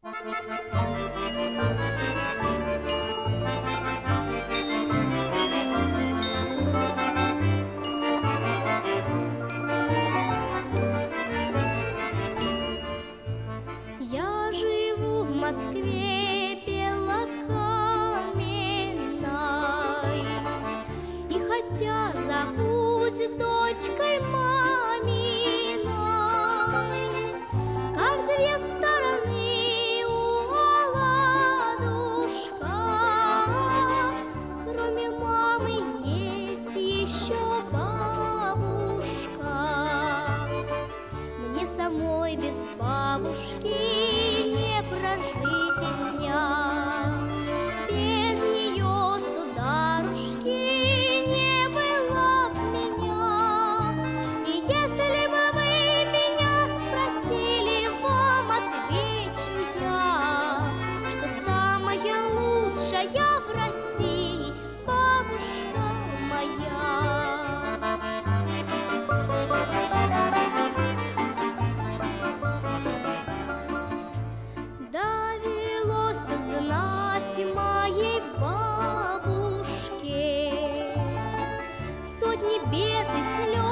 Я живу в Москве белокаменной, и хотя зовусь дочкой маминой, как две стороны у оладушка, кроме мамы есть еще бабушка. Мне самой без бабушки не прожить и дня, без нее, сударушки, не было б меня. И если бы вы меня спросили, вам отвечу я, что самая лучшая в России бабушка моя. Довелось узнать моей бабушке сотни бед и слез.